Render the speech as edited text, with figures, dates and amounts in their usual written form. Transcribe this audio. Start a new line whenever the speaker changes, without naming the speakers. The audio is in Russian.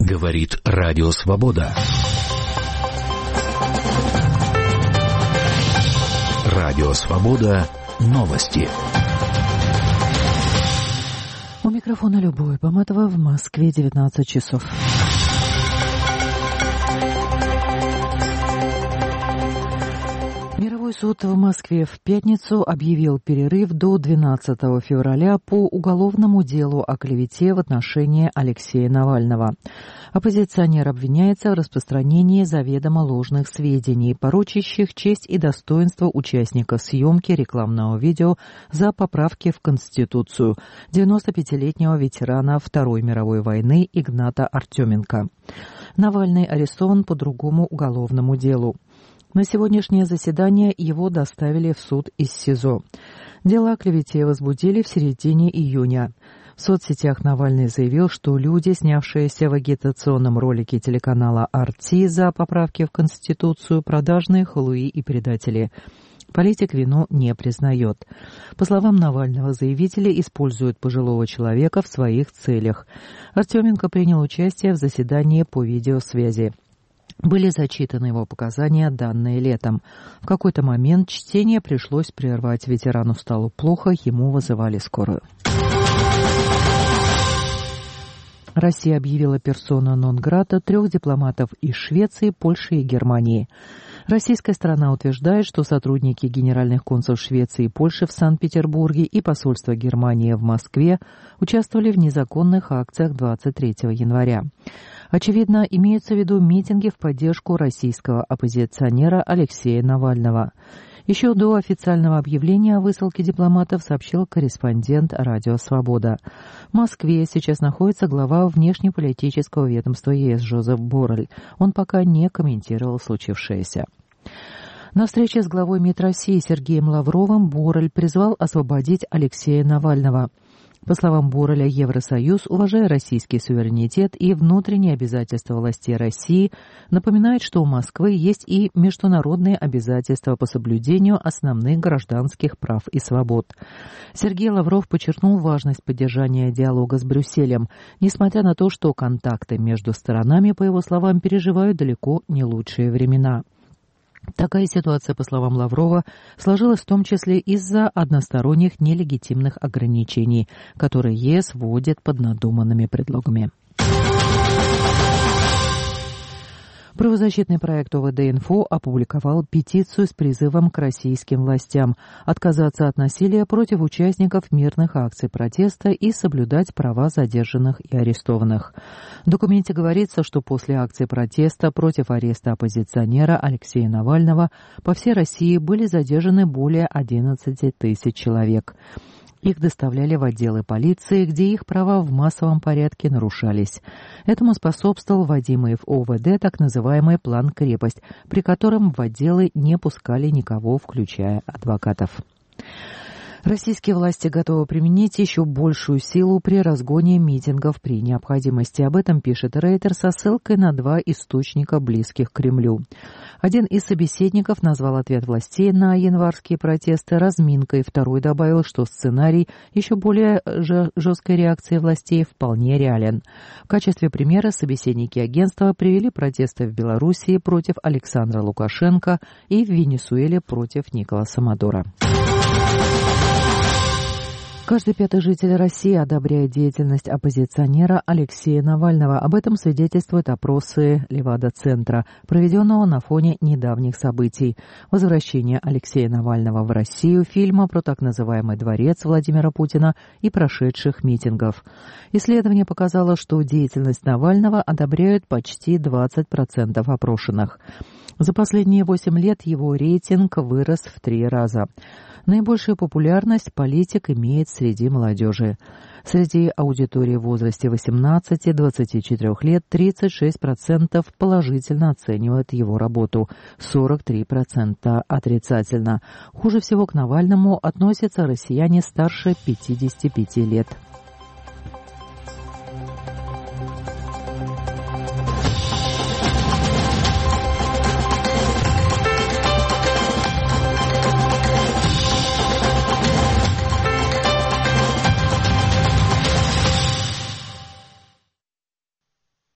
Говорит Радио Свобода. Радио Свобода. Новости.
У микрофона Любовь Баматова, в Москве 19 часов. Мировой суд в Москве в пятницу объявил перерыв до 12 февраля по уголовному делу о клевете в отношении Алексея Навального. Оппозиционер обвиняется в распространении заведомо ложных сведений, порочащих честь и достоинство участника съемки рекламного видео за поправки в Конституцию 95-летнего ветерана Второй мировой войны Игната Артеменко. Навальный арестован по другому уголовному делу. На сегодняшнее заседание его доставили в суд из СИЗО. Дело о клевете возбудили в середине июня. В соцсетях Навальный заявил, что люди, снявшиеся в агитационном ролике телеканала «Арти» за поправки в Конституцию, продажные халуи и предатели. Политик вину не признает. По словам Навального, заявители используют пожилого человека в своих целях. Артеменко принял участие в заседании по видеосвязи. Были зачитаны его показания, данные летом. В какой-то момент чтение пришлось прервать. Ветерану стало плохо, ему вызывали скорую. Россия объявила персона нон-грата 3 дипломатов из Швеции, Польши и Германии. Российская сторона утверждает, что сотрудники генеральных консульств Швеции и Польши в Санкт-Петербурге и посольства Германии в Москве участвовали в незаконных акциях 23 января. Очевидно, имеются в виду митинги в поддержку российского оппозиционера Алексея Навального. Еще до официального объявления о высылке дипломатов сообщил корреспондент «Радио Свобода». В Москве сейчас находится глава внешнеполитического ведомства ЕС Жозеф Боррель. Он пока не комментировал случившееся. На встрече с главой МИД России Сергеем Лавровым Боррель призвал освободить Алексея Навального. По словам Борреля, Евросоюз, уважая российский суверенитет и внутренние обязательства властей России, напоминает, что у Москвы есть и международные обязательства по соблюдению основных гражданских прав и свобод. Сергей Лавров подчеркнул важность поддержания диалога с Брюсселем, несмотря на то, что контакты между сторонами, по его словам, переживают далеко не лучшие времена. Такая ситуация, по словам Лаврова, сложилась в том числе из-за односторонних нелегитимных ограничений, которые ЕС вводит под надуманными предлогами. Правозащитный проект ОВД-Инфо опубликовал петицию с призывом к российским властям отказаться от насилия против участников мирных акций протеста и соблюдать права задержанных и арестованных. В документе говорится, что после акции протеста против ареста оппозиционера Алексея Навального по всей России были задержаны более 11 тысяч человек. Их доставляли в отделы полиции, где их права в массовом порядке нарушались. Этому способствовал вводимый в ОВД так называемый план «Крепость», при котором в отделы не пускали никого, включая адвокатов. Российские власти готовы применить еще большую силу при разгоне митингов при необходимости. Об этом пишет Рейтер со ссылкой на 2 источника, близких к Кремлю. Один из собеседников назвал ответ властей на январские протесты разминкой. Второй добавил, что сценарий еще более жесткой реакции властей вполне реален. В качестве примера собеседники агентства привели протесты в Белоруссии против Александра Лукашенко и в Венесуэле против Николаса Мадуро. Каждый 5-й житель России одобряет деятельность оппозиционера Алексея Навального. Об этом свидетельствуют опросы Левада-центра, проведенного на фоне недавних событий. Возвращение Алексея Навального в Россию, фильма про так называемый дворец Владимира Путина и прошедших митингов. Исследование показало, что деятельность Навального одобряют почти 20% опрошенных. За последние 8 лет его рейтинг вырос в 3 раза. Наибольшую популярность политик имеет среди молодежи. Среди аудитории в возрасте 18-24 лет 36% положительно оценивают его работу, 43% отрицательно. Хуже всего к Навальному относятся россияне старше 55 лет.